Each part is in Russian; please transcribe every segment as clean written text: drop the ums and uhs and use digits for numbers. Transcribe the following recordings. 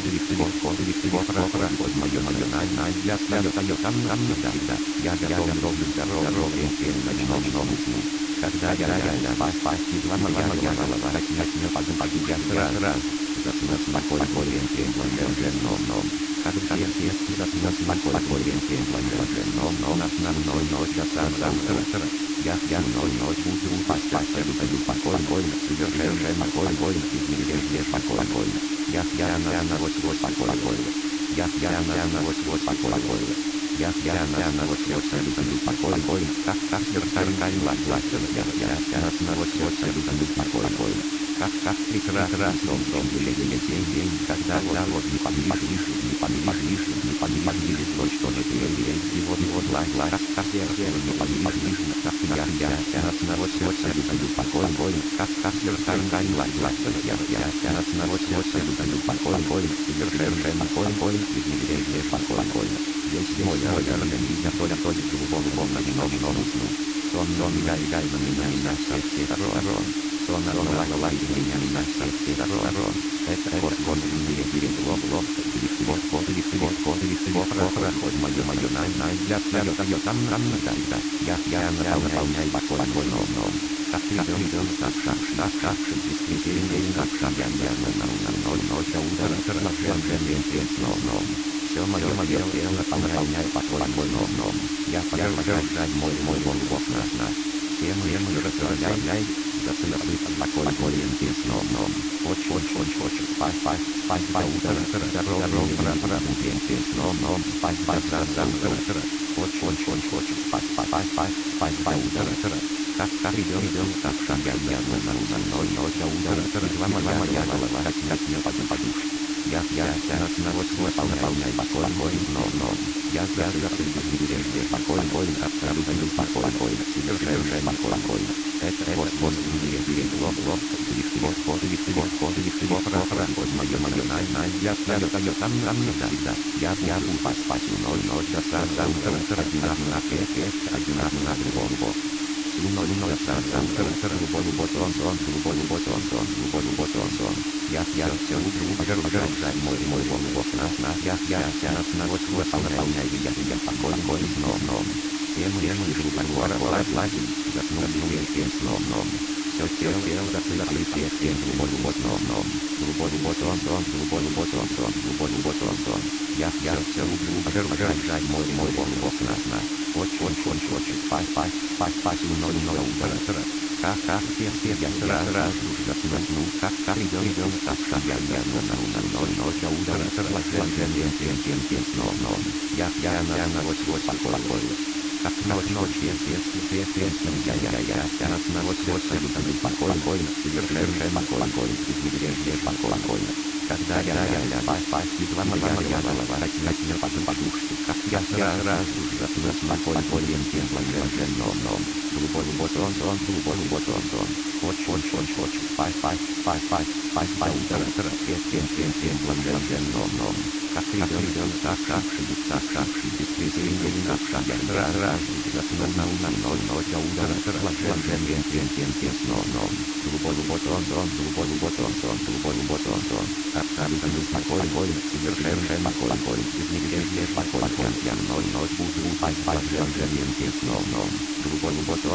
Когда я спасти два моя голова, начнет подумать, спокойно, когда я спокойно, основной ночь, я ночь буду спасать, спокойно, совершенно спокойно, везде спокойно, я на вот спокойно, я на вот спокойно. Я на вот спокойно, как вертикальный лазер, я на вот спокойно, как прекрасно, день, когда вот не подвижишь, что не переверь, его лазер, как сердце, не подвижишь, я на вот спокойно, как вертикальный лазер, я на вот спокойно, совершенно спокойно, везде спокойно. Здесь мой организм, только глубоко ночью. Сон меня на всех сторон. Сон лай меня со всех сторон. Это вот перегло, проходит мое я там, я наполняю спокойно. Как идем, как действительно, как шаг, я на ночь, удар, сном. Все мое тело наполняет спокойно. Я пожираю мой воздух нас. Всем расслабляй, засыпай спокойным сном. Очень спать до утра, здорово, пробудите сном, спать за утро. Очень спать до утра. Как идем, как шагать, я на ночь, утро, два моя голова, начнет подушь. Я снова наполняю спокойно, я везде спокойно, абсолютно спокойно, совершенно спокойно. Это вот перегло, проходит мое я буду спать ночь, за утро, один на другом. Глубокий сон. Я все пожираю мой воздух нас. Я на вот наполняю я спокойным сном. Всем лазим, заснул сном. Все тело засыпает всем глубокий сон. Глубокий сон. Я все пожираю мой воздух нас. Очень спать но утро. Как все я сразу засну, как идем, как шагать, я ночь, утро, блаженен сном. Я на вот спокойно. Как ночь, я на вот спокойно, совершенно спокойно, везде спокойно. Когда я спасти два моя голова, начнет подушку, как я сразу засну спокойным блаженным. Глубокий сон. Очень спать до утра, всем блаженным. Как идем, как действительно, я сразу засну на ночь, утро, блаженен сном. Глубокий сон. Абсолютно спокойно, совершенно спокойно, везде спокойно, я ночь буду спать блаженен сном. Глубокий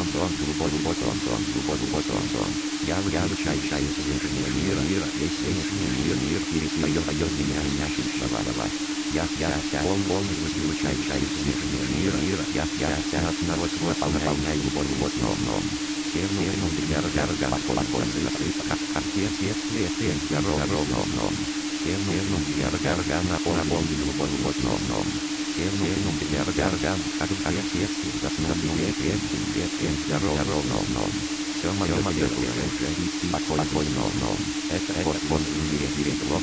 сон. Я вычищаю внешний мир, весь мир перестает меня существовать. Я полностью вычищаю внешний мир, я снова наполняю глубокий сном. Всем для спокойно, как свет, ровно. Всем для наполнению глубокого сном. Всем для как свет, заснули, свет, ровно. Все мое тело спокойно. Это вот перегло,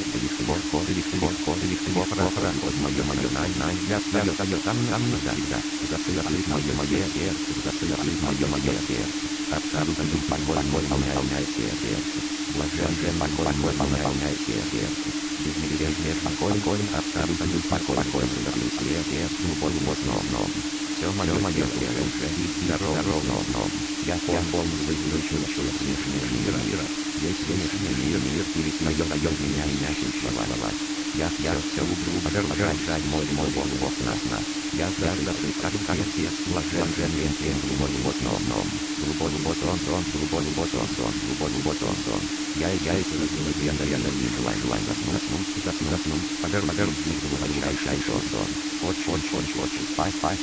проходит мое там, засыпает мое сердце, абсолютно спокойное сердце, блаженное спокойное сердце, везде спокойно, абсолютно спокойное сердце, глубокого сном. Все мое тело здорово. Я полностью выключил внешний мир. весь мир перестает меня существовать. Я все люблю обожать мой Бог нас. Я засыпаю все блаженные тем глубокий сон. Я ненавижу заснуть, подожди глубочайший сон. Очень спать,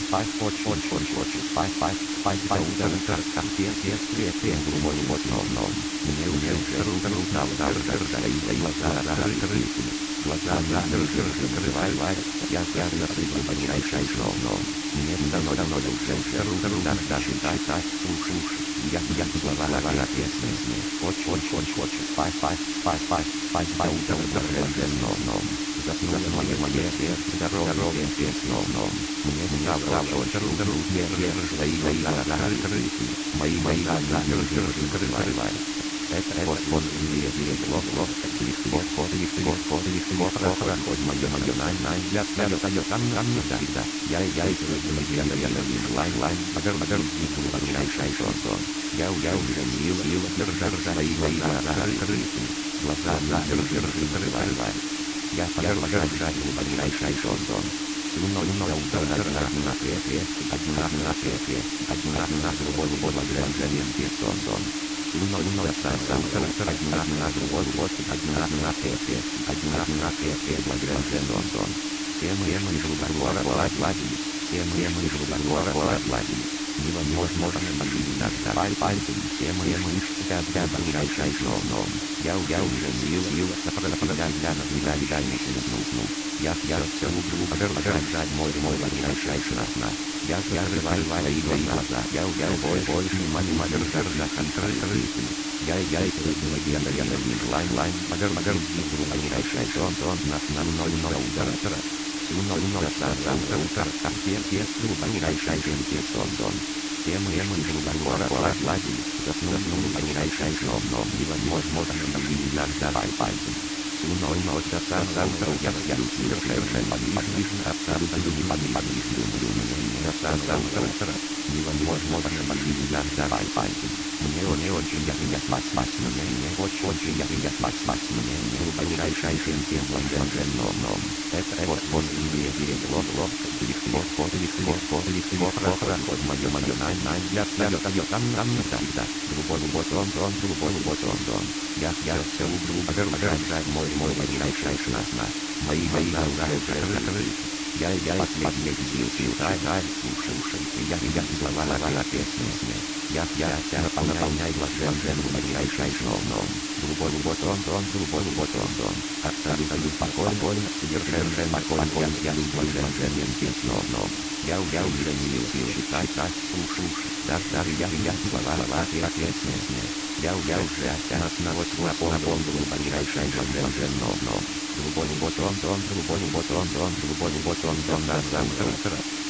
спать до утра, как тем глубокий сон. Мне уже трудно и глаза закрыты. Глаза закрывай, я засыпаю глубочайший сон. Мне давно уже трудно читать, слушай. Я слова песни. Очень спать до утра сном. Заснуло мое сердце здоровым сном. Мне очень трудно свои глаза закрыты. Мои глаза закрывай. Это вот легко проходит мое я всегда. Я лайн, подожди глубочайший сон. Я уже сил держать свои глаза закрыты. Глаза закрывай. Я подождать глубочайший сон. Луна утра на свете, один на глубокий блаженный сон. Луна сам на другой один на свете, блаженный сон. Все мы гладим. Невозможно нажать пальцем, все мы спят ближайший сон. Я уже сил я все люблю подождать мой ближайший сна. Я закрываю свои глаза, я больше внимания держать открыты. Я ненавижу лайн, подожди ближайший сон на утро. Луна сам утро, как все глубочайший сон. Все мы гладим, заснуть ближайший сон. Невозможно нажать пальцем. Луной ночь сам я совершенно неподвижно, абсолютно неподвижно. Утро невозможно нажать пальцем. Мне очень спать, мне очень спать, мне ближайший тем блаженным. Это вот легко проходит мое я всегда. Глубокий сон. Я все люблю подождать мой ближайший сна. Мои глаза закрыты. Я последний сил слушай. Я слова песни. Я наполняю блаженным ближайший сном. Глубокий сон. Абсолютно спокойно, совершенно спокойно, я блаженным сном. Я уже не сил читать, слушай. Даже я слова песни. Я уже наполнил ближайший блаженным сном. Глубокий сон, на завтра.